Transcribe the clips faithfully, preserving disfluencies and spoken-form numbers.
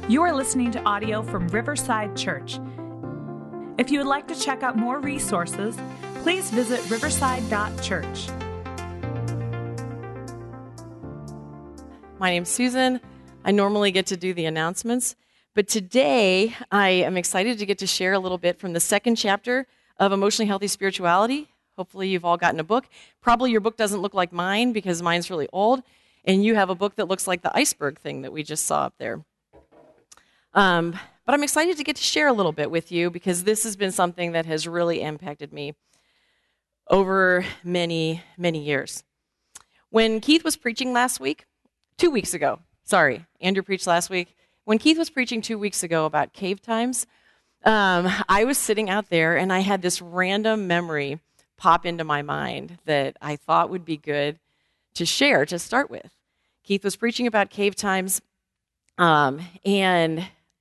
You are listening to audio from Riverside Church. If you would like to check out more resources, please visit riverside dot church. My name's Susan. I normally get to do the announcements, but today I am excited to get to share a little bit from the second chapter of Emotionally Healthy Spirituality. Hopefully you've all gotten a book. Probably your book doesn't look like mine because mine's really old, and you have a book that looks like the iceberg thing that we just saw up there. Um, but I'm excited to get to share a little bit with you because this has been something that has really impacted me over many, many years. When Keith was preaching last week, two weeks ago, sorry, Andrew preached last week. When Keith was preaching two weeks ago about cave times, um, I was sitting out there and I had this random memory pop into my mind that I thought would be good to share to start with. Keith was preaching about cave times, um, and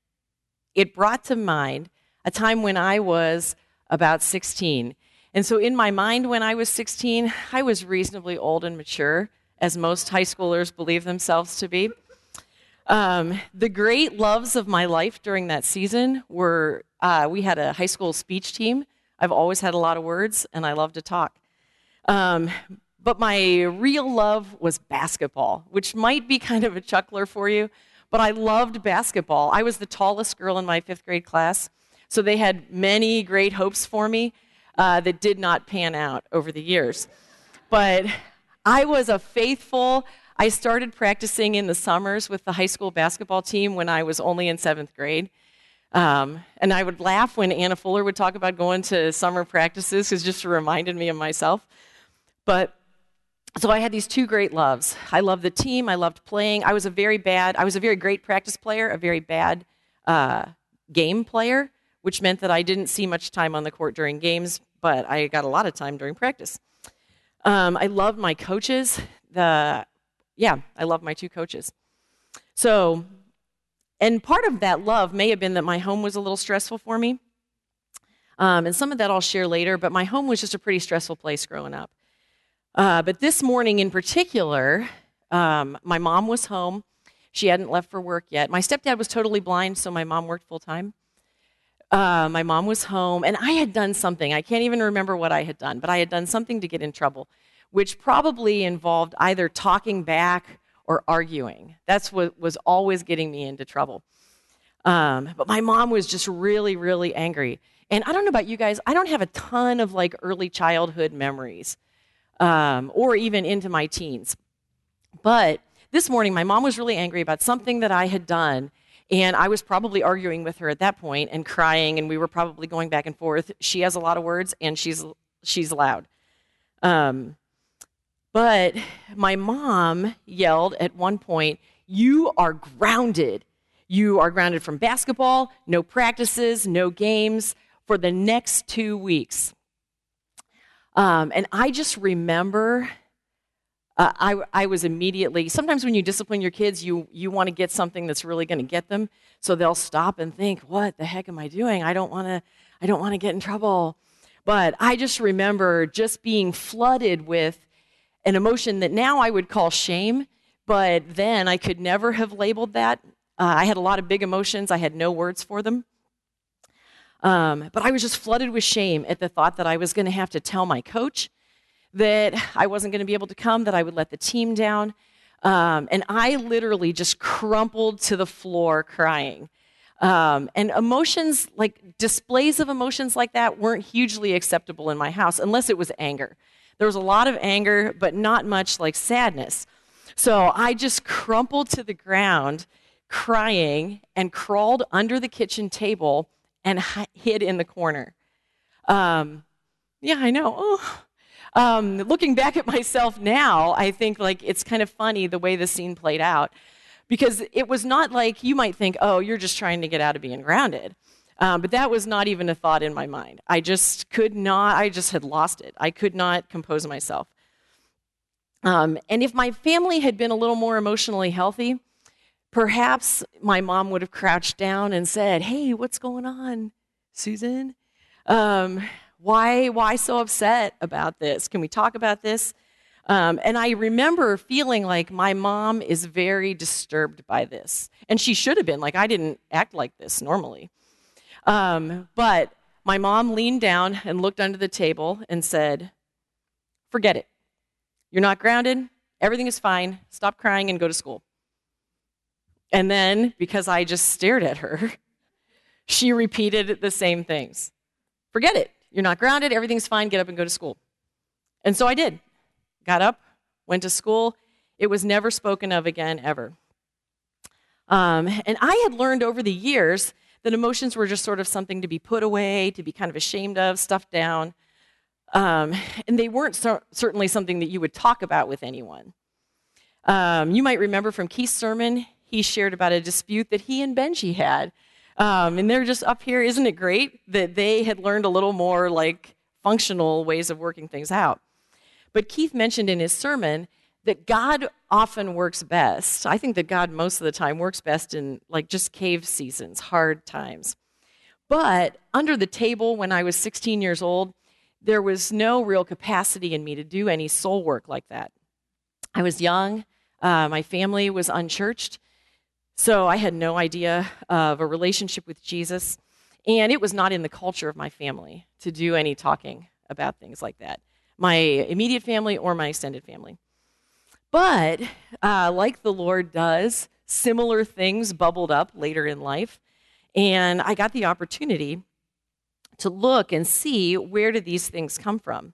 it brought to mind a time when I was about sixteen. And so in my mind when I was sixteen, I was reasonably old and mature, as most high schoolers believe themselves to be. Um, the great loves of my life during that season were, uh, we had a high school speech team. I've always had a lot of words, and I love to talk. Um, but my real love was basketball, which might be kind of a chuckler for you. But I loved basketball. I was the tallest girl in my fifth grade class, so they had many great hopes for me uh, that did not pan out over the years. But I was a faithful, I started practicing in the summers with the high school basketball team when I was only in seventh grade. Um, and I would laugh when Anna Fuller would talk about going to summer practices because it just reminded me of myself. But So I had these two great loves. I loved the team. I loved playing. I was a very bad, I was a very great practice player, a very bad uh, game player, which meant that I didn't see much time on the court during games, but I got a lot of time during practice. Um, I loved my coaches. The yeah, I loved my two coaches. So, and part of that love may have been that my home was a little stressful for me. Um, and some of that I'll share later, but my home was just a pretty stressful place growing up. Uh, but this morning in particular, um, my mom was home. She hadn't left for work yet. My stepdad was totally blind, so my mom worked full-time. Uh, my mom was home, and I had done something. I can't even remember what I had done, but I had done something to get in trouble, which probably involved either talking back or arguing. That's what was always getting me into trouble. Um, but my mom was just really, really angry. And I don't know about you guys, I don't have a ton of like early childhood memories. Um, or even into my teens. But this morning, my mom was really angry about something that I had done, and I was probably arguing with her at that point and crying, and we were probably going back and forth. She has a lot of words, and she's she's loud. Um, but my mom yelled at one point, "You are grounded. You are grounded from basketball, no practices, no games, for the next two weeks." Um, and I just remember, uh, I, I was immediately, sometimes when you discipline your kids, you, you want to get something that's really going to get them, so they'll stop and think, what the heck am I doing? I don't want to, I don't want to get in trouble. But I just remember just being flooded with an emotion that now I would call shame, but then I could never have labeled that. Uh, I had a lot of big emotions. I had no words for them. Um, but I was just flooded with shame at the thought that I was going to have to tell my coach that I wasn't going to be able to come, that I would let the team down. Um, and I literally just crumpled to the floor crying. Um, and emotions, like displays of emotions like that weren't hugely acceptable in my house unless it was anger. There was a lot of anger, but not much like sadness. So I just crumpled to the ground crying and crawled under the kitchen table and hid in the corner. Um, yeah, I know. Oh. Um, looking back at myself now, I think like it's kind of funny the way the scene played out, because it was not like you might think, oh, you're just trying to get out of being grounded. Um, but that was not even a thought in my mind. I just could not, I just had lost it. I could not compose myself. Um, and if my family had been a little more emotionally healthy, perhaps my mom would have crouched down and said, hey, what's going on, Susan? Um, why, why so upset about this? Can we talk about this? Um, and I remember feeling like my mom is very disturbed by this. And she should have been. Like, I didn't act like this normally. Um, but my mom leaned down and looked under the table and said, "Forget it. You're not grounded. Everything is fine. Stop crying and go to school." And then, because I just stared at her, she repeated the same things. "Forget it. You're not grounded. Everything's fine. Get up and go to school." And so I did. Got up, went to school. It was never spoken of again, ever. Um, and I had learned over the years that emotions were just sort of something to be put away, to be kind of ashamed of, stuffed down. Um, and they weren't cer- certainly something that you would talk about with anyone. Um, you might remember from Keith's sermon, he shared about a dispute that he and Benji had. Um, and they're just up here. Isn't it great that they had learned a little more like functional ways of working things out? But Keith mentioned in his sermon that God often works best. I think that God most of the time works best in like just cave seasons, hard times. But under the table when I was sixteen years old, there was no real capacity in me to do any soul work like that. I was young. Uh, my family was unchurched. So I had no idea of a relationship with Jesus. And it was not in the culture of my family to do any talking about things like that. My immediate family or my extended family. But uh, like the Lord does, similar things bubbled up later in life. And I got the opportunity to look and see, where did these things come from?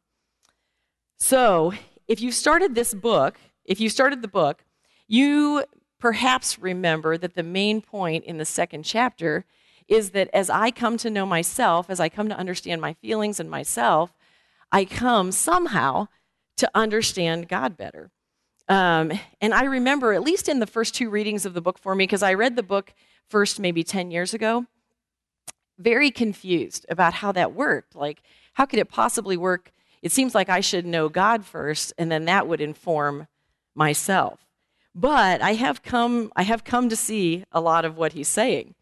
So if you started this book, if you started the book, you perhaps remember that the main point in the second chapter is that as I come to know myself, as I come to understand my feelings and myself, I come somehow to understand God better. Um, and I remember, at least in the first two readings of the book for me, because I read the book first maybe ten years ago, very confused about how that worked. Like, how could it possibly work? It seems like I should know God first, and then that would inform myself. But I have come, I have come to see a lot of what he's saying.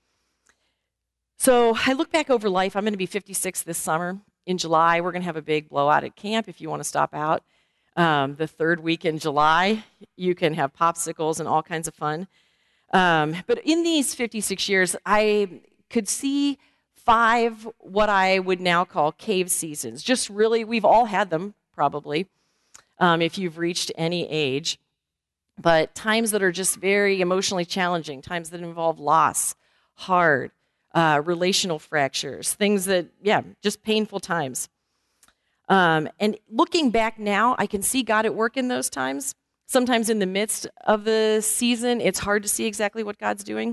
So I look back over life. I'm going to be fifty-six this summer. In July, we're going to have a big blowout at camp if you want to stop out. Um, the third week in July, you can have popsicles and all kinds of fun. Um, but in these fifty-six years, I could see five what I would now call cave seasons. Just really, we've all had them, probably, um, if you've reached any age. But times that are just very emotionally challenging, times that involve loss, hard, uh, relational fractures, things that, yeah, just painful times. Um, and looking back now, I can see God at work in those times. Sometimes in the midst of the season, it's hard to see exactly what God's doing.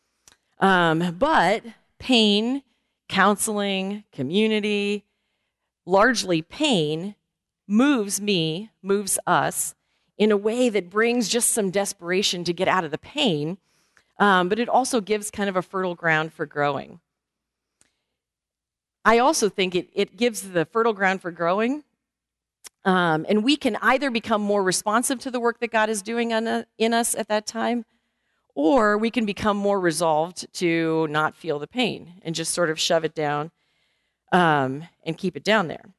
Um, but pain, counseling, community, largely pain, moves me, moves us, in a way that brings just some desperation to get out of the pain, um, but it also gives kind of a fertile ground for growing. I also think it, it gives the fertile ground for growing, um, and we can either become more responsive to the work that God is doing on a, in us at that time, or we can become more resolved to not feel the pain and just sort of shove it down um, and keep it down there.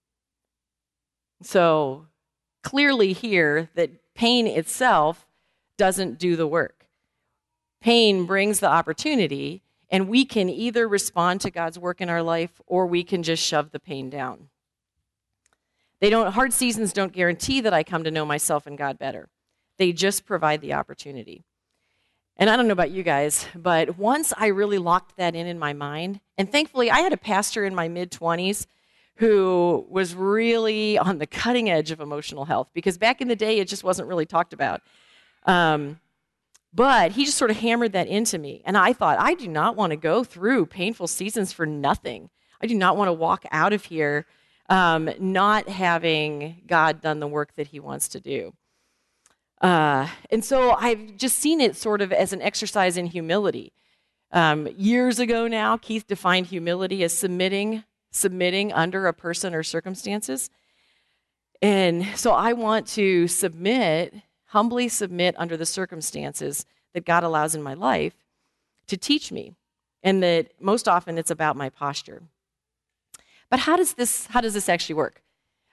So clearly here that pain itself doesn't do the work. Pain brings the opportunity, and we can either respond to God's work in our life or we can just shove the pain down. They don't, hard seasons don't guarantee that I come to know myself and God better. They just provide the opportunity. And I don't know about you guys, but once I really locked that in in my mind, and thankfully I had a pastor in my mid-twenties who was really on the cutting edge of emotional health, because back in the day, it just wasn't really talked about. Um, but he just sort of hammered that into me. And I thought, I do not want to go through painful seasons for nothing. I do not want to walk out of here um, not having God done the work that he wants to do. Uh, and so I've just seen it sort of as an exercise in humility. Um, years ago now, Keith defined humility as submitting submitting under a person or circumstances. And so I want to submit, humbly submit under the circumstances that God allows in my life to teach me. And that most often it's about my posture. But how does this, how does this actually work?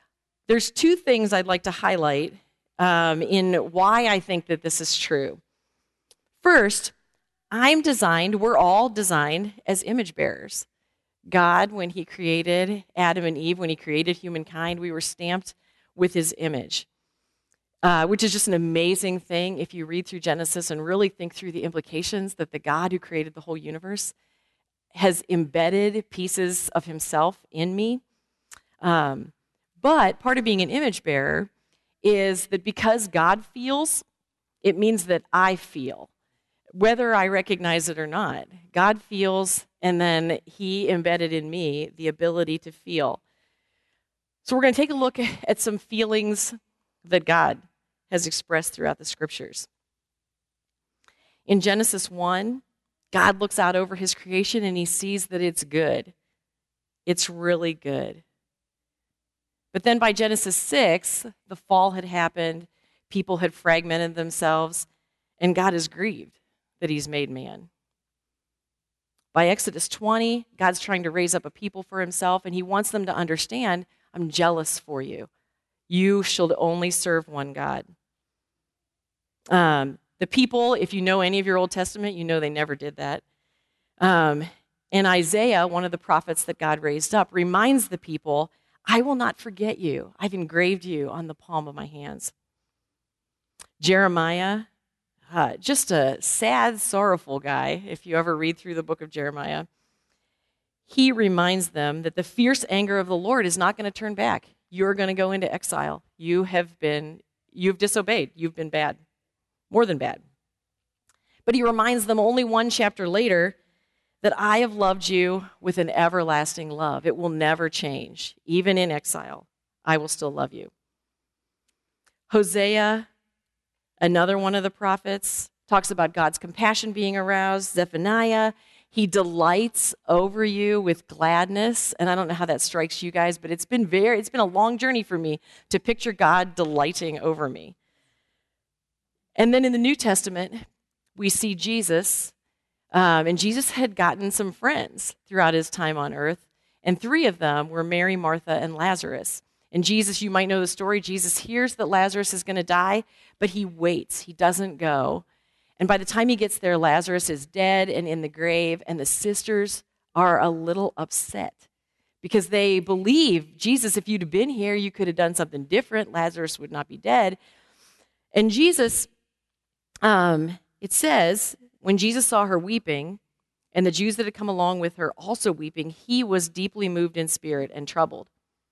There's two things I'd like to highlight um, in why I think that this is true. First, I'm designed, we're all designed as image bearers. God, when he created Adam and Eve, when he created humankind, we were stamped with his image, uh, which is just an amazing thing if you read through Genesis and really think through the implications that the God who created the whole universe has embedded pieces of himself in me. Um, but part of being an image bearer is that because God feels, it means that I feel, whether I recognize it or not. God feels, and then he embedded in me the ability to feel. So we're going to take a look at some feelings that God has expressed throughout the scriptures. In Genesis one, God looks out over his creation and he sees that it's good. It's really good. But then by Genesis six, the fall had happened, people had fragmented themselves, and God is grieved that he's made man. By Exodus twenty, God's trying to raise up a people for himself, and he wants them to understand, I'm jealous for you. You shall only serve one God. Um, the people, if you know any of your Old Testament, you know they never did that. Um, and Isaiah, one of the prophets that God raised up, reminds the people, I will not forget you. I've engraved you on the palm of my hands. Jeremiah, uh, just a sad, sorrowful guy, if you ever read through the book of Jeremiah. He reminds them that the fierce anger of the Lord is not going to turn back. You're going to go into exile. You have been, you've disobeyed. You've been bad, more than bad. But he reminds them only one chapter later that I have loved you with an everlasting love. It will never change. Even in exile, I will still love you. Hosea, another one of the prophets, talks about God's compassion being aroused. Zephaniah, he delights over you with gladness. And I don't know how that strikes you guys, but it's been very, it's been a long journey for me to picture God delighting over me. And then in the New Testament, we see Jesus. Um, and Jesus had gotten some friends throughout his time on earth, and three of them were Mary, Martha, and Lazarus. And Jesus, you might know the story, Jesus hears that Lazarus is going to die, but he waits. He doesn't go. And by the time he gets there, Lazarus is dead and in the grave, and the sisters are a little upset because they believe, Jesus, if you'd have been here, you could have done something different. Lazarus would not be dead. And Jesus, um, it says, when Jesus saw her weeping, and the Jews that had come along with her also weeping, he was deeply moved in spirit and troubled.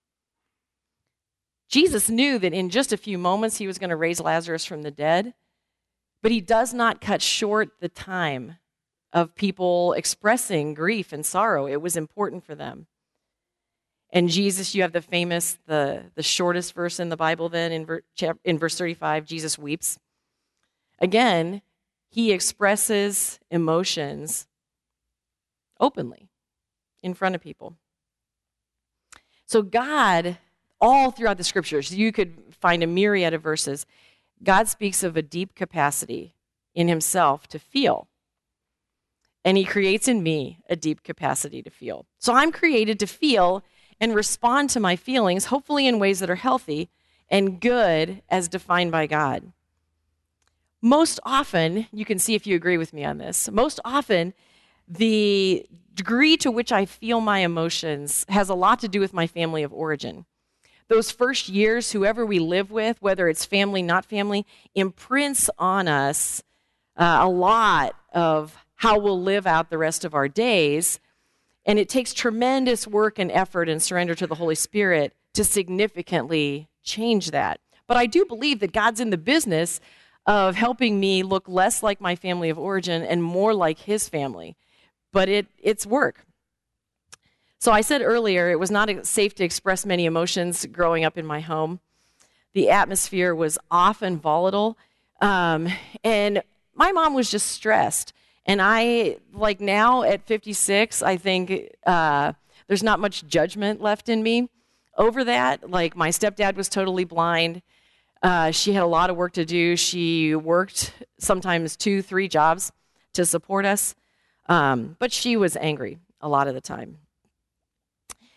Jesus knew that in just a few moments he was going to raise Lazarus from the dead, but he does not cut short the time of people expressing grief and sorrow. It was important for them. And Jesus, you have the famous, the, the shortest verse in the Bible then, in, ver, in verse thirty-five, Jesus weeps. Again, he expresses emotions openly in front of people. So God, all throughout the scriptures, you could find a myriad of verses, God speaks of a deep capacity in himself to feel. And he creates in me a deep capacity to feel. So I'm created to feel and respond to my feelings, hopefully in ways that are healthy and good as defined by God. Most often, you can see if you agree with me on this, most often the degree to which I feel my emotions has a lot to do with my family of origin. Those first years, whoever we live with, whether it's family, not family, imprints on us uh, a lot of how we'll live out the rest of our days. And it takes tremendous work and effort and surrender to the Holy Spirit to significantly change that. But I do believe that God's in the business of helping me look less like my family of origin and more like his family. But it it's work. So I said earlier, it was not safe to express many emotions growing up in my home. The atmosphere was often volatile. Um, and my mom was just stressed. And I, like now at fifty-six, I think uh, there's not much judgment left in me over that. Like my stepdad was totally blind. Uh, she had a lot of work to do. She worked sometimes two, three jobs to support us. Um, but she was angry a lot of the time.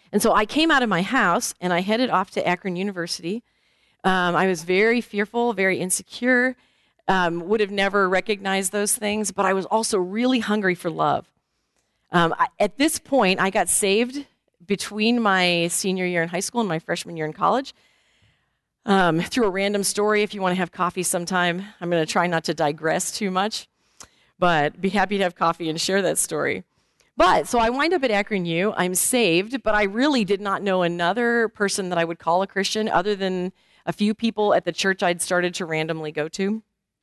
And so I came out of my house and I headed off to Akron University. Um, I was very fearful, very insecure, um, would have never recognized those things, but I was also really hungry for love. Um, I, at this point, I got saved between my senior year in high school and my freshman year in college um, through a random story. If you want to have coffee sometime, I'm going to try not to digress too much, but be happy to have coffee and share that story. But, so I wind up at Akron U. I'm saved, but I really did not know another person that I would call a Christian other than a few people at the church I'd started to randomly go to.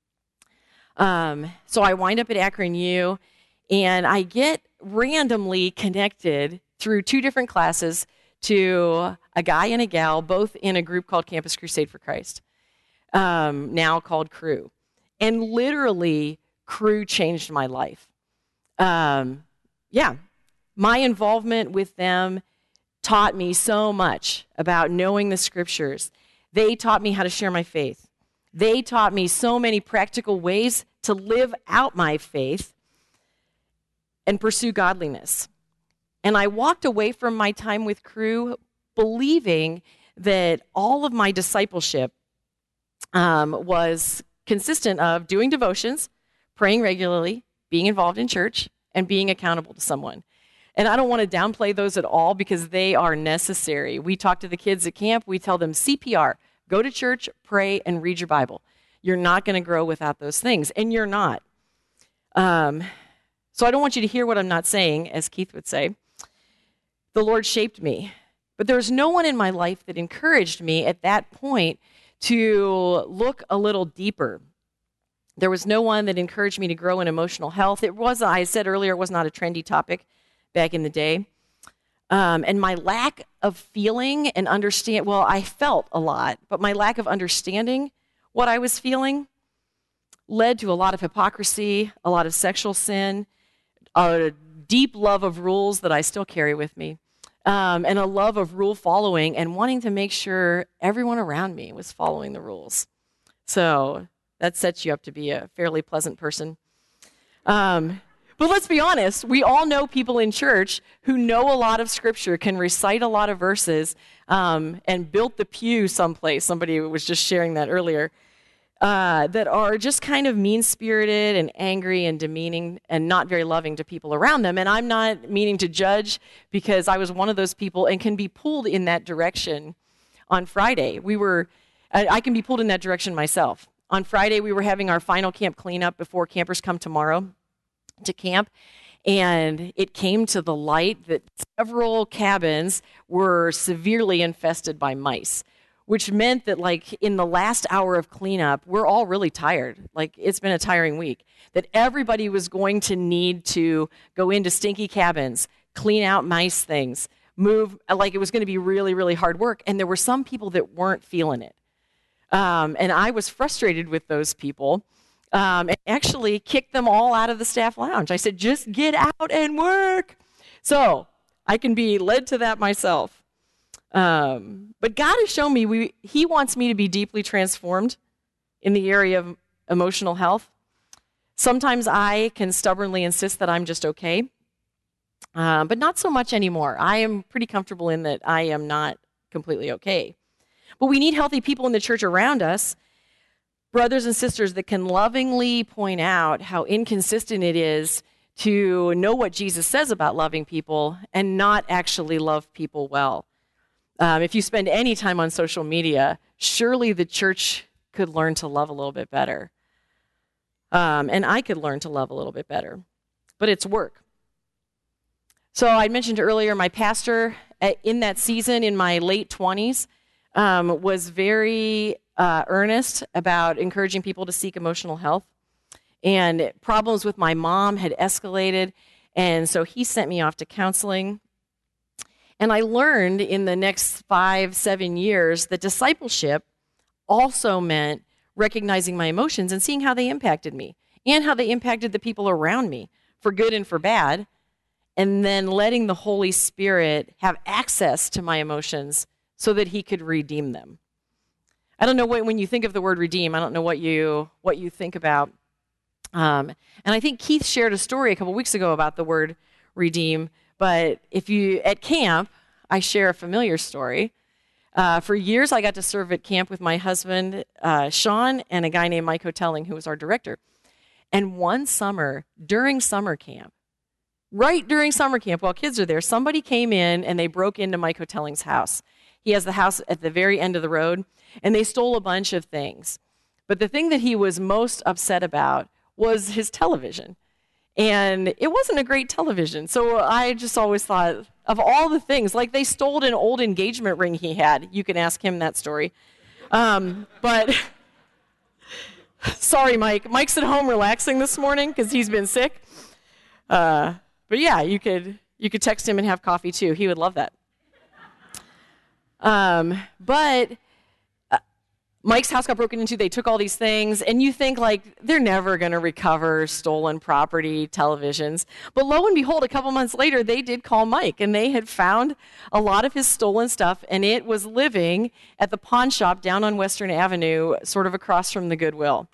Um, so I wind up at Akron U, and I get randomly connected through two different classes to a guy and a gal, both in a group called Campus Crusade for Christ, um, now called Cru. And literally, Cru changed my life. Um, yeah, my involvement with them taught me so much about knowing the scriptures. They taught me how to share my faith. They taught me so many practical ways to live out my faith and pursue godliness. And I walked away from my time with Cru believing that all of my discipleship um, was consistent of doing devotions, praying regularly, being involved in church, and being accountable to someone. And I don't want to downplay those at all because they are necessary. We talk to the kids at camp, we tell them C P R, go to church, pray, and read your Bible. You're not going to grow without those things, and you're not. Um, so I don't want you to hear what I'm not saying, as Keith would say. The Lord shaped me, but there was no one in my life that encouraged me at that point to look a little deeper. There was no one that encouraged me to grow in emotional health. It was, I said earlier, it was not a trendy topic back in the day. Um, and my lack of feeling and understand, well, I felt a lot, but my lack of understanding what I was feeling led to a lot of hypocrisy, a lot of sexual sin, a deep love of rules that I still carry with me, um, and a love of rule following and wanting to make sure everyone around me was following the rules. So that sets you up to be a fairly pleasant person. Um, but let's be honest, we all know people in church who know a lot of scripture, can recite a lot of verses, um, and built the pew someplace. Somebody was just sharing that earlier. Uh, that are just kind of mean-spirited and angry and demeaning and not very loving to people around them. And I'm not meaning to judge because I was one of those people and can be pulled in that direction. On Friday, we were, I, I can be pulled in that direction myself. On Friday, we were having our final camp cleanup before campers come tomorrow to camp. And it came to the light that several cabins were severely infested by mice, which meant that, like, in the last hour of cleanup, we're all really tired. Like, it's been a tiring week. That everybody was going to need to go into stinky cabins, clean out mice things, move, like it was going to be really, really hard work. And there were some people that weren't feeling it. Um, and I was frustrated with those people um, and actually kicked them all out of the staff lounge. I said, just get out and work. So I can be led to that myself. Um, but God has shown me we, He wants me to be deeply transformed in the area of emotional health. Sometimes I can stubbornly insist that I'm just okay, uh, but not so much anymore. I am pretty comfortable in that I am not completely okay. But we need healthy people in the church around us, brothers and sisters that can lovingly point out how inconsistent it is to know what Jesus says about loving people and not actually love people well. Um, if you spend any time on social media, surely the church could learn to love a little bit better. Um, and I could learn to love a little bit better. But it's work. So I mentioned earlier, my pastor in that season, in my late twenties, um, was very uh, earnest about encouraging people to seek emotional health. And problems with my mom had escalated, and so he sent me off to counseling. And I learned in the next five, seven years that discipleship also meant recognizing my emotions and seeing how they impacted me and how they impacted the people around me, for good and for bad, and then letting the Holy Spirit have access to my emotions so that He could redeem them. I don't know what, when you think of the word redeem, I don't know what you what you think about. Um, and I think Keith shared a story a couple weeks ago about the word redeem. But if you, at camp, I share a familiar story. Uh, for years, I got to serve at camp with my husband, uh, Sean, and a guy named Mike Hotelling, who was our director. And one summer, during summer camp, right during summer camp, while kids are there, somebody came in and they broke into Mike Hotelling's house. He has the house at the very end of the road, and they stole a bunch of things. But the thing that he was most upset about was his television. And it wasn't a great television. So I just always thought, of all the things, like they stole an old engagement ring he had. You can ask him that story. Um, but sorry, Mike. Mike's at home relaxing this morning because he's been sick. Uh, but yeah, you could you could text him and have coffee too. He would love that. Um, but uh, Mike's house got broken into. They took all these things, and you think like they're never going to recover stolen property, televisions. But lo and behold, a couple months later, they did call Mike, and they had found a lot of his stolen stuff, and it was living at the pawn shop down on Western Avenue, sort of across from the Goodwill.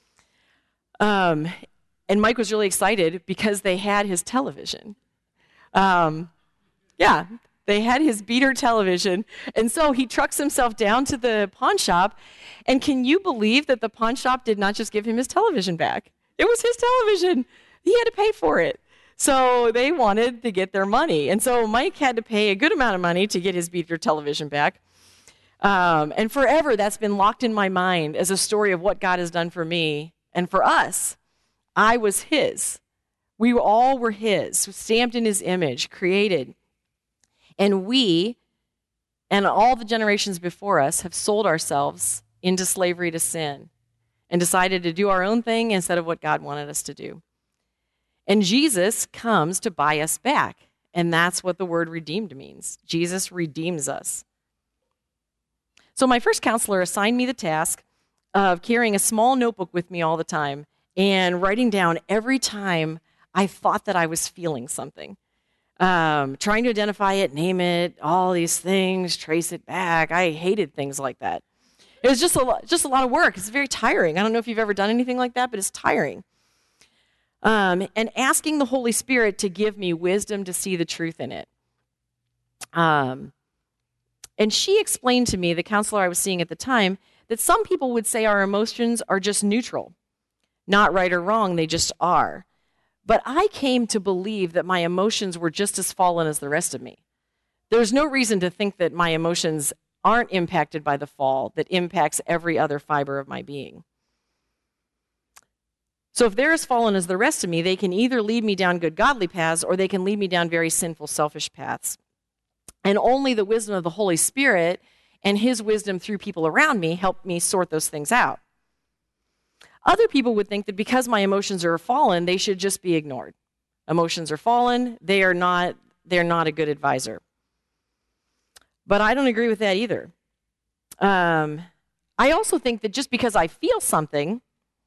Um, and Mike was really excited because they had his television. Um, yeah. They had his beater television, and so he trucks himself down to the pawn shop, and can you believe that the pawn shop did not just give him his television back? It was his television. He had to pay for it. So they wanted to get their money, and so Mike had to pay a good amount of money to get his beater television back. Um, and forever, that's been locked in my mind as a story of what God has done for me and for us. I was his. We all were his, stamped in his image, created. And we, and all the generations before us, have sold ourselves into slavery to sin and decided to do our own thing instead of what God wanted us to do. And Jesus comes to buy us back, and that's what the word redeemed means. Jesus redeems us. So my first counselor assigned me the task of carrying a small notebook with me all the time and writing down every time I thought that I was feeling something. Um, trying to identify it, name it, all these things, trace it back. I hated things like that. It was just a lot, just a lot of work. It's very tiring. I don't know if you've ever done anything like that, but it's tiring. Um, and asking the Holy Spirit to give me wisdom to see the truth in it. Um, and she explained to me, the counselor I was seeing at the time, that some people would say our emotions are just neutral. Not right or wrong, they just are. But I came to believe that my emotions were just as fallen as the rest of me. There's no reason to think that my emotions aren't impacted by the fall that impacts every other fiber of my being. So if they're as fallen as the rest of me, they can either lead me down good godly paths or they can lead me down very sinful, selfish paths. And only the wisdom of the Holy Spirit and his wisdom through people around me help me sort those things out. Other people would think that because my emotions are fallen, they should just be ignored. Emotions are fallen, they are not, they're not a good advisor. But I don't agree with that either. Um, I also think that just because I feel something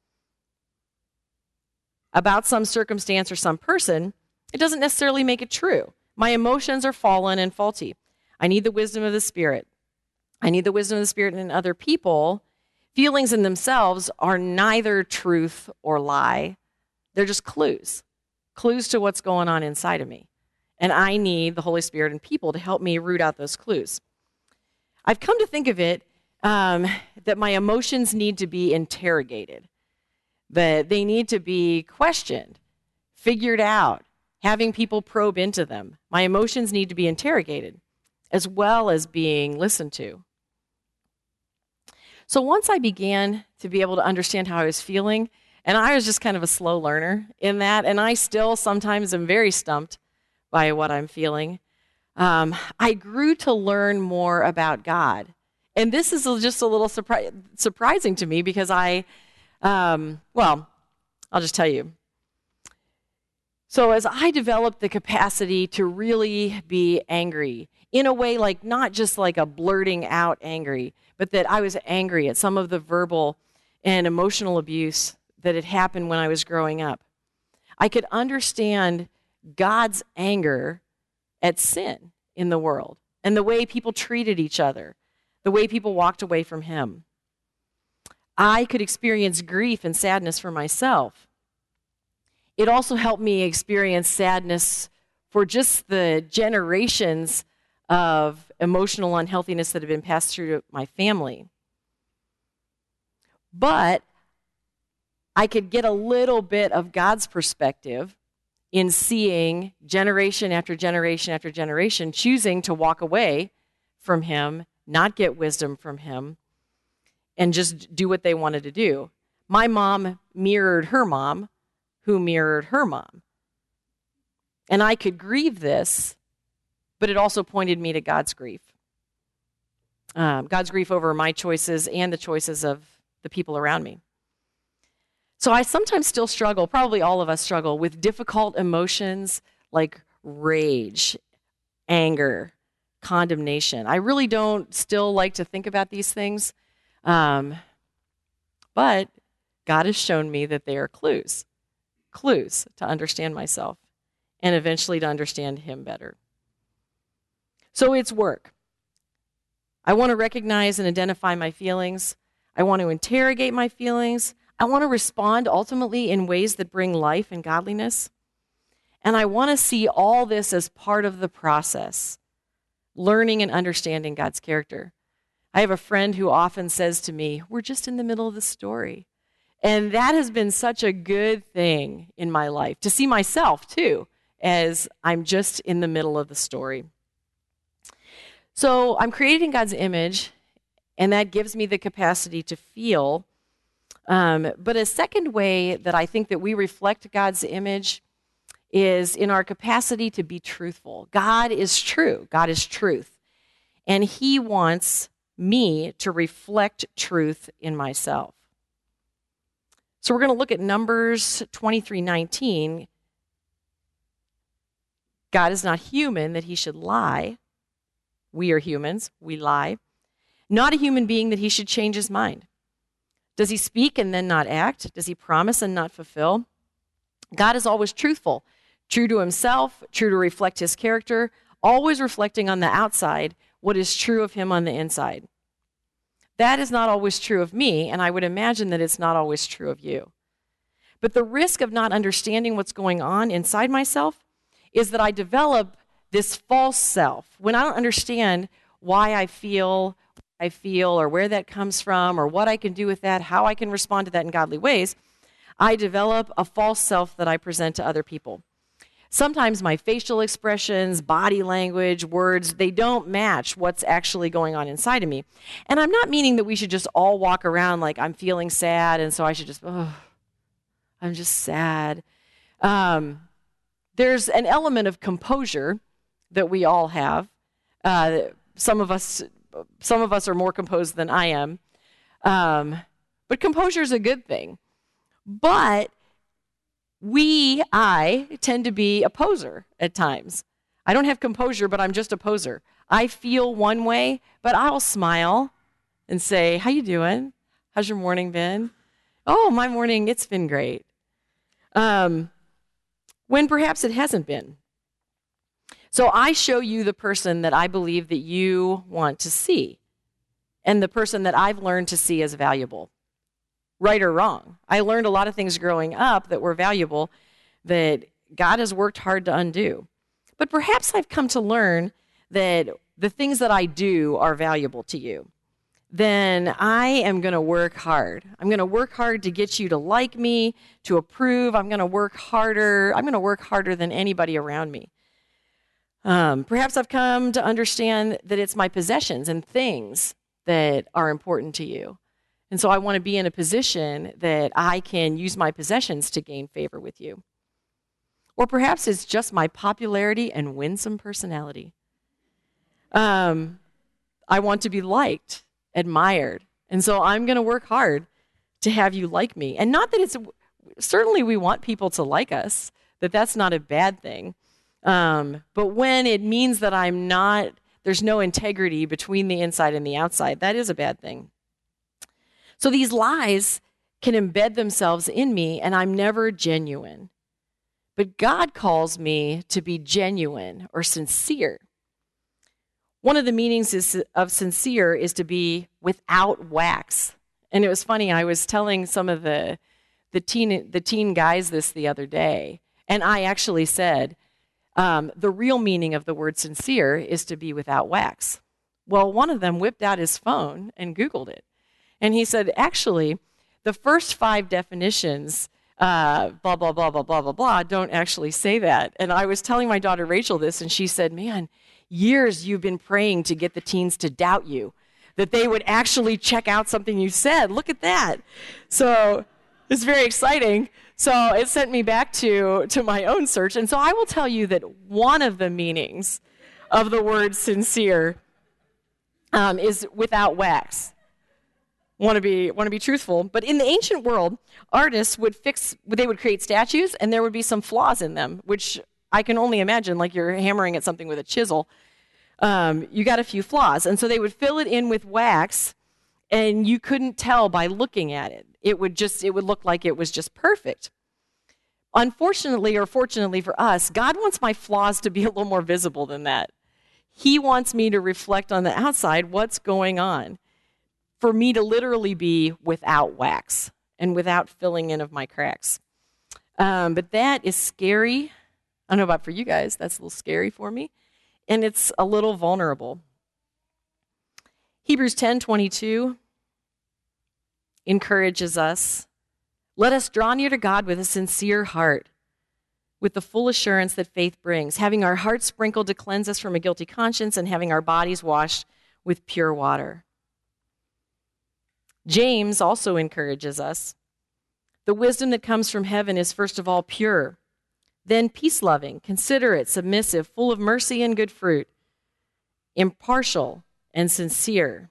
about some circumstance or some person, it doesn't necessarily make it true. My emotions are fallen and faulty. I need the wisdom of the Spirit. I need the wisdom of the Spirit in other people. Feelings in themselves are neither truth or lie. They're just clues, clues to what's going on inside of me. And I need the Holy Spirit and people to help me root out those clues. I've come to think of it um, that my emotions need to be interrogated, that they need to be questioned, figured out, having people probe into them. My emotions need to be interrogated as well as being listened to. So once I began to be able to understand how I was feeling, and I was just kind of a slow learner in that, and I still sometimes am very stumped by what I'm feeling, um, I grew to learn more about God. And this is just a little surpri- surprising to me because I, um, well, I'll just tell you. So as I developed the capacity to really be angry, in a way like not just like a blurting out angry, but that I was angry at some of the verbal and emotional abuse that had happened when I was growing up. I could understand God's anger at sin in the world and the way people treated each other, the way people walked away from him. I could experience grief and sadness for myself. It also helped me experience sadness for just the generations of emotional unhealthiness that had been passed through to my family. But I could get a little bit of God's perspective in seeing generation after generation after generation choosing to walk away from him, not get wisdom from him, and just do what they wanted to do. My mom mirrored her mom, who mirrored her mom. And I could grieve this, but it also pointed me to God's grief. Um, God's grief over my choices and the choices of the people around me. So I sometimes still struggle, probably all of us struggle, with difficult emotions like rage, anger, condemnation. I really don't still like to think about these things, um, but God has shown me that they are clues, clues to understand myself and eventually to understand him better. So it's work. I want to recognize and identify my feelings. I want to interrogate my feelings. I want to respond ultimately in ways that bring life and godliness. And I want to see all this as part of the process, learning and understanding God's character. I have a friend who often says to me, we're just in the middle of the story. And that has been such a good thing in my life, to see myself too, as I'm just in the middle of the story. So I'm created in God's image, and that gives me the capacity to feel. Um, but a second way that I think that we reflect God's image is in our capacity to be truthful. God is true. God is truth. And he wants me to reflect truth in myself. So we're going to look at Numbers twenty-three nineteen. God is not human that he should lie. We are humans. We lie. Not a human being that he should change his mind. Does he speak and then not act? Does he promise and not fulfill? God is always truthful, true to himself, true to reflect his character, always reflecting on the outside what is true of him on the inside. That is not always true of me, and I would imagine that it's not always true of you. But the risk of not understanding what's going on inside myself is that I develop this false self. When I don't understand why I feel I feel or where that comes from or what I can do with that, how I can respond to that in godly ways, I develop a false self that I present to other people. Sometimes my facial expressions, body language, words, they don't match what's actually going on inside of me. And I'm not meaning that we should just all walk around like I'm feeling sad and so I should just, oh, I'm just sad. Um, there's an element of composure that we all have. Uh, some of us Some of us are more composed than I am. Um, but composure is a good thing. But we, I, tend to be a poser at times. I don't have composure, but I'm just a poser. I feel one way, but I'll smile and say, how you doing? How's your morning been? Oh, my morning, it's been great. Um, when perhaps it hasn't been. So I show you the person that I believe that you want to see and the person that I've learned to see as valuable, right or wrong. I learned a lot of things growing up that were valuable that God has worked hard to undo. But perhaps I've come to learn that the things that I do are valuable to you. Then I am going to work hard. I'm going to work hard to get you to like me, to approve. I'm going to work harder. I'm going to work harder than anybody around me. Um, perhaps I've come to understand that it's my possessions and things that are important to you. And so I want to be in a position that I can use my possessions to gain favor with you. Or perhaps it's just my popularity and winsome personality. Um, I want to be liked, admired. And so I'm going to work hard to have you like me. And not that it's, certainly we want people to like us, that that's not a bad thing. Um, but when it means that I'm not, there's no integrity between the inside and the outside, that is a bad thing. So these lies can embed themselves in me, and I'm never genuine. But God calls me to be genuine or sincere. One of the meanings is, of sincere is to be without wax. And it was funny, I was telling some of the, the, teen, the teen guys this the other day, and I actually said, Um, the real meaning of the word sincere is to be without wax. Well, one of them whipped out his phone and Googled it. And he said, actually, the first five definitions, uh, blah, blah, blah, blah, blah, blah, blah, don't actually say that. And I was telling my daughter Rachel this, and she said, man, years you've been praying to get the teens to doubt you, that they would actually check out something you said. Look at that. So it's very exciting. So it sent me back to, to my own search. And so I will tell you that one of the meanings of the word sincere um, is without wax. Want to be want to be truthful, but in the ancient world, artists would fix, they would create statues, and there would be some flaws in them, which I can only imagine, like you're hammering at something with a chisel. Um, you got a few flaws, and so they would fill it in with wax, and you couldn't tell by looking at it. It would just it would look like it was just perfect. Unfortunately, or fortunately for us, God wants my flaws to be a little more visible than that. He wants me to reflect on the outside what's going on, for me to literally be without wax and without filling in of my cracks. Um, but that is scary. I don't know about for you guys. That's a little scary for me. And it's a little vulnerable. Hebrews ten twenty-two encourages us, let us draw near to God with a sincere heart, with the full assurance that faith brings, having our hearts sprinkled to cleanse us from a guilty conscience and having our bodies washed with pure water. James also encourages us. The wisdom that comes from heaven is first of all pure, then peace-loving, considerate, submissive, full of mercy and good fruit, impartial and sincere.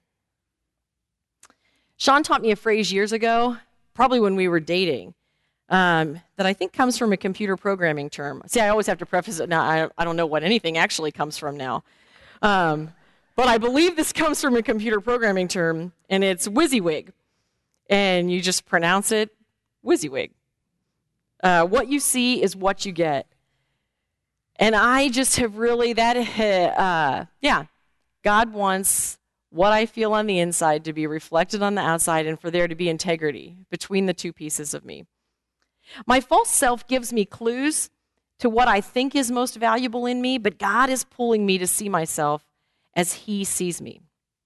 Sean taught me a phrase years ago, probably when we were dating, um, that I think comes from a computer programming term. See, I always have to preface it now. I, I don't know what anything actually comes from now. Um, But I believe this comes from a computer programming term, and it's WYSIWYG. And you just pronounce it WYSIWYG. Uh, what you see is what you get. And I just have really, that, uh, yeah, God wants what I feel on the inside to be reflected on the outside and for there to be integrity between the two pieces of me. My false self gives me clues to what I think is most valuable in me, but God is pulling me to see myself as he sees me.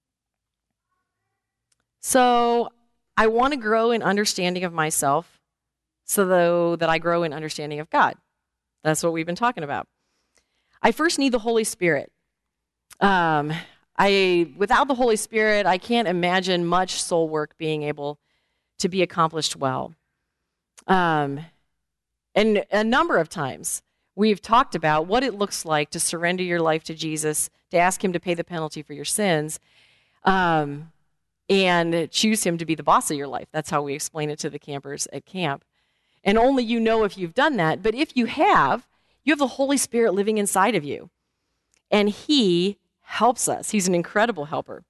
So I want to grow in understanding of myself so though that I grow in understanding of God. That's what we've been talking about. I first need the Holy Spirit. Um, I without the Holy Spirit, I can't imagine much soul work being able to be accomplished well. Um, and a number of times, we've talked about what it looks like to surrender your life to Jesus, to ask him to pay the penalty for your sins, um, and choose him to be the boss of your life. That's how we explain it to the campers at camp. And only you know if you've done that. But if you have, you have the Holy Spirit living inside of you. And he helps us. He's an incredible helper.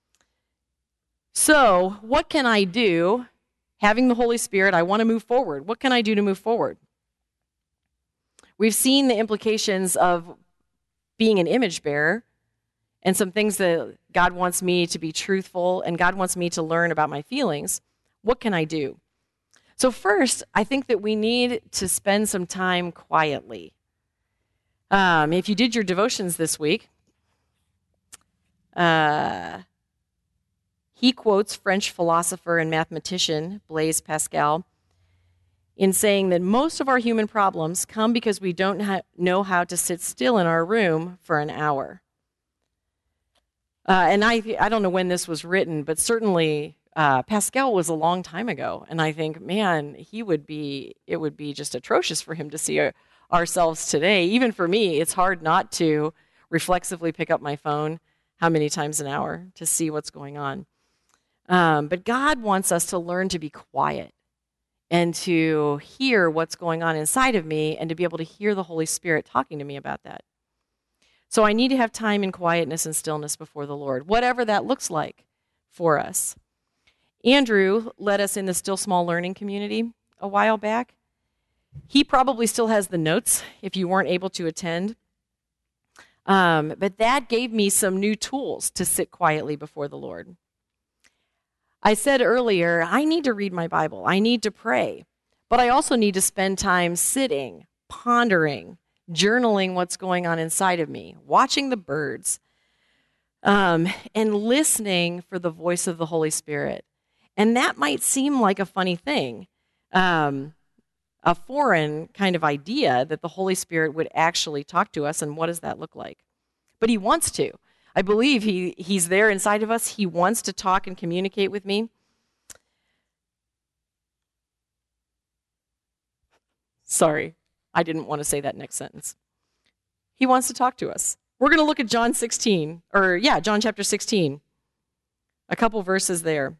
So what can I do? Having the Holy Spirit, I want to move forward. What can I do to move forward? We've seen the implications of being an image bearer and some things that God wants me to be truthful and God wants me to learn about my feelings. What can I do? So first, I think that we need to spend some time quietly. Um, if you did your devotions this week, uh, he quotes French philosopher and mathematician Blaise Pascal in saying that most of our human problems come because we don't ha- know how to sit still in our room for an hour. Uh, and I, I don't know when this was written, but certainly uh, Pascal was a long time ago. And I think, man, he would be, it would be just atrocious for him to see our, ourselves today. Even for me, it's hard not to reflexively pick up my phone how many times an hour to see what's going on. Um, but God wants us to learn to be quiet and to hear what's going on inside of me and to be able to hear the Holy Spirit talking to me about that. So I need to have time in quietness and stillness before the Lord, whatever that looks like for us. Andrew led us in the Still Small Learning community a while back. He probably still has the notes if you weren't able to attend. Um, but that gave me some new tools to sit quietly before the Lord. I said earlier, I need to read my Bible. I need to pray. But I also need to spend time sitting, pondering, journaling what's going on inside of me, watching the birds, um, and listening for the voice of the Holy Spirit. And that might seem like a funny thing, um, a foreign kind of idea that the Holy Spirit would actually talk to us, and what does that look like? But he wants to. I believe he, he's there inside of us. He wants to talk and communicate with me. Sorry, I didn't want to say that next sentence. He wants to talk to us. We're going to look at John sixteen, or yeah, John chapter sixteen. A couple verses there.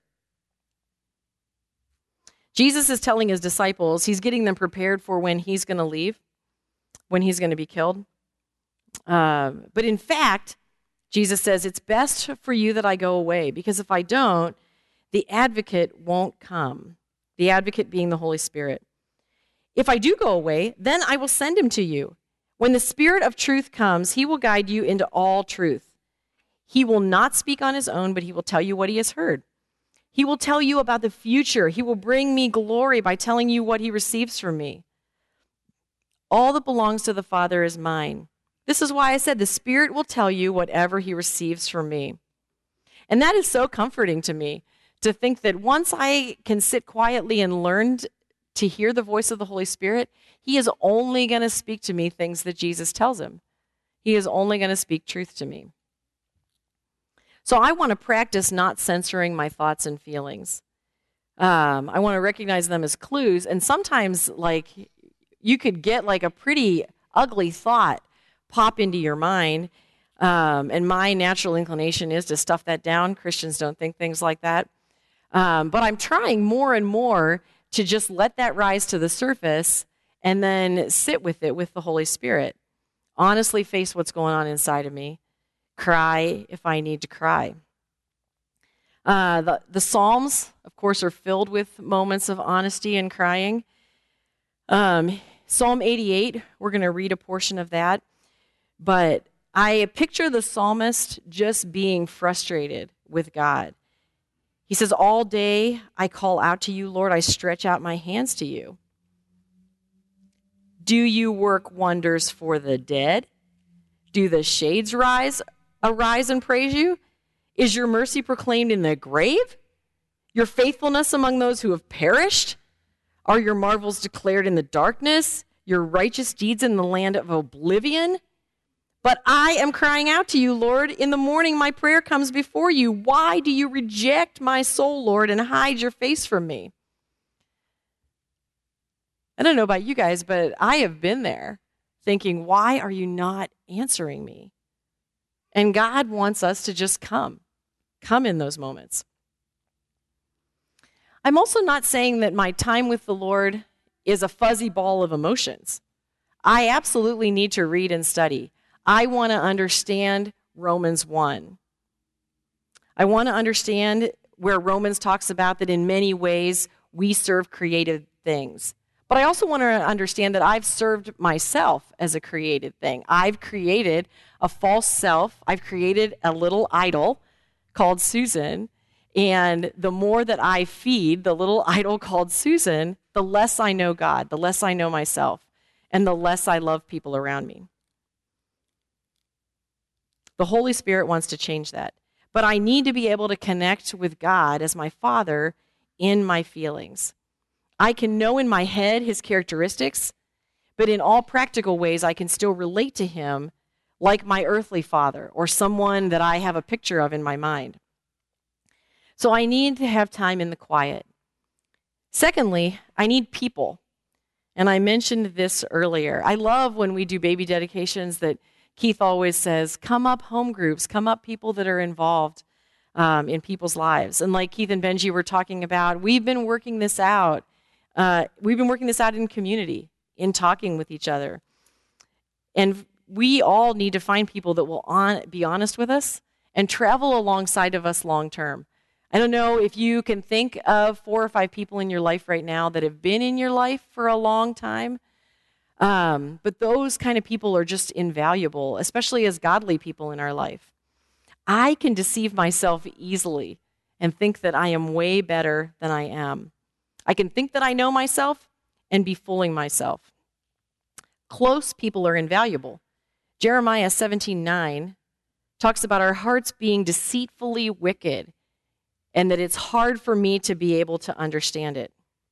Jesus is telling his disciples, he's getting them prepared for when he's going to leave, when he's going to be killed. Uh, but in fact, Jesus says, it's best for you that I go away, because if I don't, the advocate won't come. The advocate being the Holy Spirit. If I do go away, then I will send him to you. When the Spirit of truth comes, he will guide you into all truth. He will not speak on his own, but he will tell you what he has heard. He will tell you about the future. He will bring me glory by telling you what he receives from me. All that belongs to the Father is mine. This is why I said the Spirit will tell you whatever he receives from me. And that is so comforting to me, to think that once I can sit quietly and learn to hear the voice of the Holy Spirit, he is only going to speak to me things that Jesus tells him. He is only going to speak truth to me. So I want to practice not censoring my thoughts and feelings. Um, I want to recognize them as clues. And sometimes, like, you could get like a pretty ugly thought pop into your mind. Um, and my natural inclination is to stuff that down. Christians don't think things like that. Um, but I'm trying more and more to just let that rise to the surface and then sit with it with the Holy Spirit. Honestly face what's going on inside of me. Cry if I need to cry. Uh, the, the Psalms, of course, are filled with moments of honesty and crying. Um, Psalm eighty-eight, we're going to read a portion of that. But I picture the psalmist just being frustrated with God. He says, all day I call out to you, Lord, I stretch out my hands to you. Do you work wonders for the dead? Do the shades rise, arise and praise you? Is your mercy proclaimed in the grave? Your faithfulness among those who have perished? Are your marvels declared in the darkness? Your righteous deeds in the land of oblivion? But I am crying out to you, Lord. In the morning my prayer comes before you. Why do you reject my soul, Lord, and hide your face from me? I don't know about you guys, but I have been there thinking, why are you not answering me? And God wants us to just come. Come in those moments. I'm also not saying that my time with the Lord is a fuzzy ball of emotions. I absolutely need to read and study. I want to understand Romans one. I want to understand where Romans talks about that in many ways we serve created things. But I also want to understand that I've served myself as a created thing. I've created a false self. I've created a little idol called Susan. And the more that I feed the little idol called Susan, the less I know God, the less I know myself, and the less I love people around me. The Holy Spirit wants to change that. But I need to be able to connect with God as my Father in my feelings. I can know in my head his characteristics, but in all practical ways, I can still relate to him like my earthly father or someone that I have a picture of in my mind. So I need to have time in the quiet. Secondly, I need people. And I mentioned this earlier. I love when we do baby dedications that Keith always says, come up home groups, come up people that are involved um, in people's lives. And like Keith and Benji were talking about, we've been working this out. Uh, we've been working this out in community, in talking with each other. And we all need to find people that will on, be honest with us and travel alongside of us long term. I don't know if you can think of four or five people in your life right now that have been in your life for a long time. Um, but those kind of people are just invaluable, especially as godly people in our life. I can deceive myself easily and think that I am way better than I am. I can think that I know myself and be fooling myself. Close people are invaluable. Jeremiah seventeen nine talks about our hearts being deceitfully wicked and that it's hard for me to be able to understand it.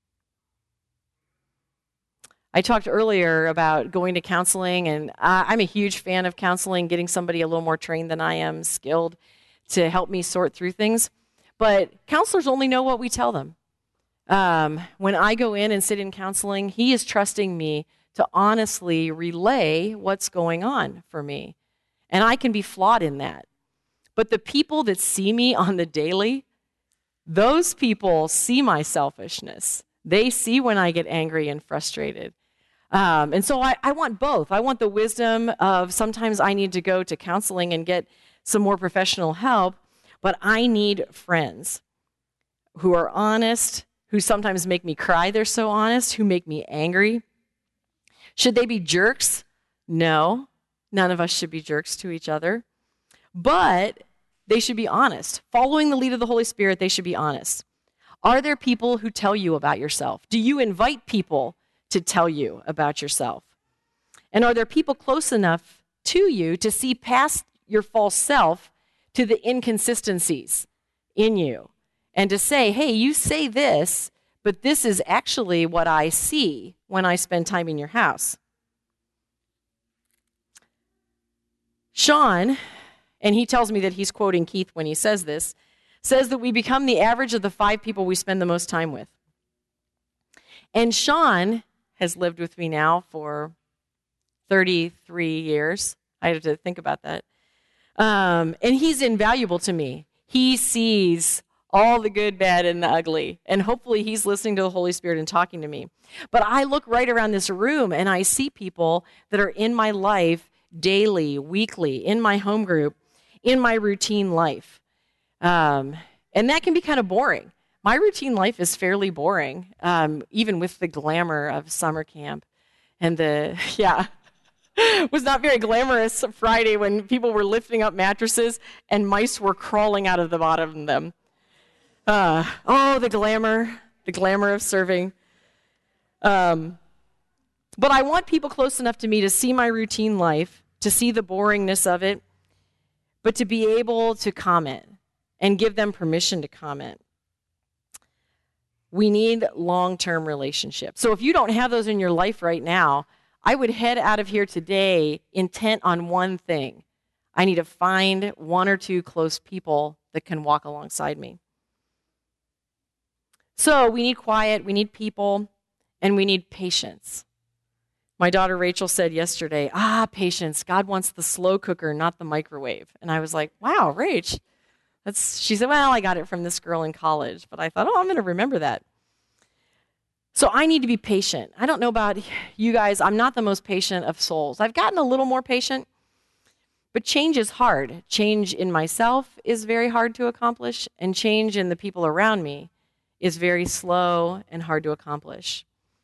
I talked earlier about going to counseling, and I'm a huge fan of counseling, getting somebody a little more trained than I am, skilled, to help me sort through things. But counselors only know what we tell them. Um, when I go in and sit in counseling, he is trusting me to honestly relay what's going on for me. And I can be flawed in that. But the people that see me on the daily, those people see my selfishness. They see when I get angry and frustrated. Um, and so I, I want both. I want the wisdom of sometimes I need to go to counseling and get some more professional help, but I need friends who are honest, who sometimes make me cry, they're so honest, who make me angry. Should they be jerks? No. None of us should be jerks to each other. But they should be honest. Following the lead of the Holy Spirit, they should be honest. Are there people who tell you about yourself? Do you invite people to tell you about yourself? And are there people close enough to you to see past your false self to the inconsistencies in you and to say, hey, you say this, but this is actually what I see when I spend time in your house? Sean, and he tells me that he's quoting Keith when he says this, says that we become the average of the five people we spend the most time with. And Sean has lived with me now for thirty-three years. I have to think about that. Um, and he's invaluable to me. He sees all the good, bad, and the ugly. And hopefully he's listening to the Holy Spirit and talking to me. But I look right around this room and I see people that are in my life daily, weekly, in my home group, in my routine life. Um, and that can be kind of boring. My routine life is fairly boring, um, even with the glamour of summer camp. And the, yeah, it was not very glamorous Friday when people were lifting up mattresses and mice were crawling out of the bottom of them. Uh, oh, the glamour, the glamour of serving. Um, but I want people close enough to me to see my routine life, to see the boringness of it, but to be able to comment and give them permission to comment. We need long-term relationships. So if you don't have those in your life right now, I would head out of here today intent on one thing. I need to find one or two close people that can walk alongside me. So we need quiet, we need people, and we need patience. My daughter Rachel said yesterday, ah, patience. God wants the slow cooker, not the microwave. And I was like, wow, Rach. That's, she said, well, I got it from this girl in college. But I thought, oh, I'm going to remember that. So I need to be patient. I don't know about you guys. I'm not the most patient of souls. I've gotten a little more patient, but change is hard. Change in myself is very hard to accomplish, and change in the people around me is very slow and hard to accomplish.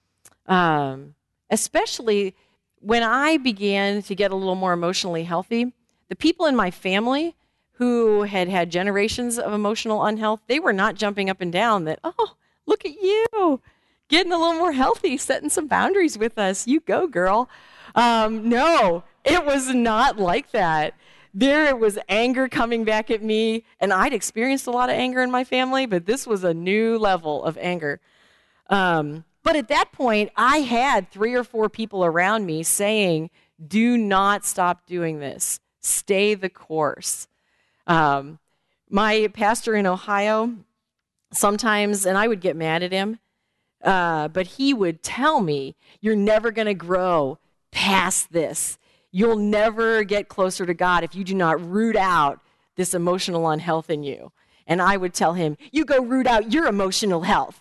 Um, especially when I began to get a little more emotionally healthy, the people in my family who had had generations of emotional unhealth, they were not jumping up and down that, oh, look at you, getting a little more healthy, setting some boundaries with us. You go, girl. Um, no, it was not like that. There was anger coming back at me, and I'd experienced a lot of anger in my family, but this was a new level of anger. Um, but at that point, I had three or four people around me saying, do not stop doing this. Stay the course. Um, my pastor in Ohio, sometimes, and I would get mad at him, uh, but he would tell me, you're never going to grow past this. You'll never get closer to God if you do not root out this emotional unhealth in you. And I would tell him, you go root out your emotional health.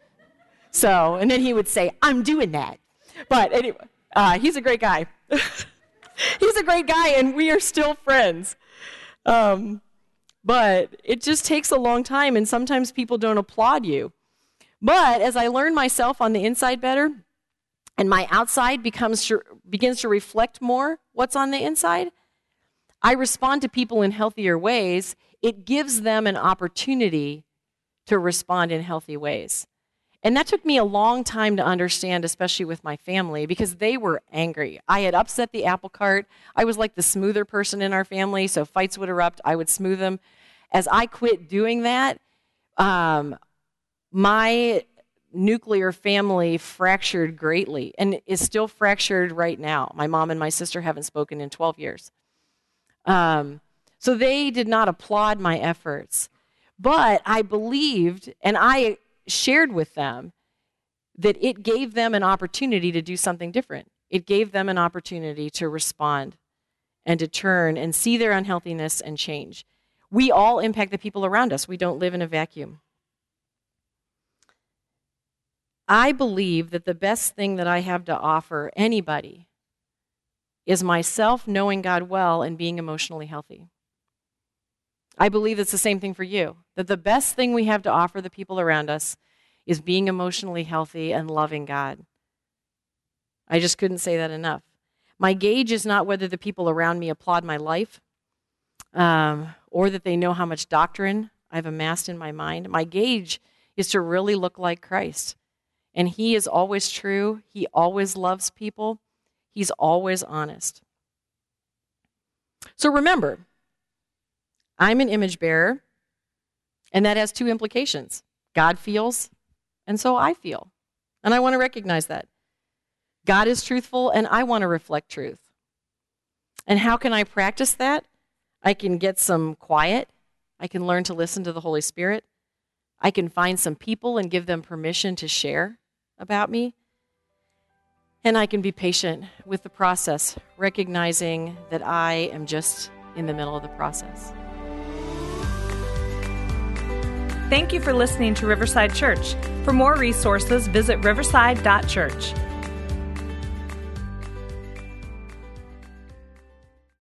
So, and then he would say, I'm doing that. But anyway, uh, he's a great guy. He's a great guy, and we are still friends. Um, but it just takes a long time, and sometimes people don't applaud you. But as I learn myself on the inside better, and my outside becomes begins to reflect more what's on the inside, I respond to people in healthier ways. It gives them an opportunity to respond in healthy ways. And that took me a long time to understand, especially with my family, because they were angry. I had upset the apple cart. I was like the smoother person in our family, so fights would erupt. I would smooth them. As I quit doing that, um, my nuclear family fractured greatly and is still fractured right now. My mom and my sister haven't spoken in twelve years. Um, so they did not applaud my efforts. But I believed, and I shared with them, that it gave them an opportunity to do something different. It gave them an opportunity to respond and to turn and see their unhealthiness and change. We all impact the people around us. We don't live in a vacuum. I believe that the best thing that I have to offer anybody is myself knowing God well and being emotionally healthy. I believe it's the same thing for you, that the best thing we have to offer the people around us is being emotionally healthy and loving God. I just couldn't say that enough. My gauge is not whether the people around me applaud my life um, or that they know how much doctrine I've amassed in my mind. My gauge is to really look like Christ. And he is always true. He always loves people. He's always honest. So remember, I'm an image bearer, and that has two implications. God feels, and so I feel. And I want to recognize that. God is truthful, and I want to reflect truth. And how can I practice that? I can get some quiet. I can learn to listen to the Holy Spirit. I can find some people and give them permission to share about me. And I can be patient with the process, recognizing that I am just in the middle of the process. Thank you for listening to Riverside Church. For more resources, visit riverside dot church.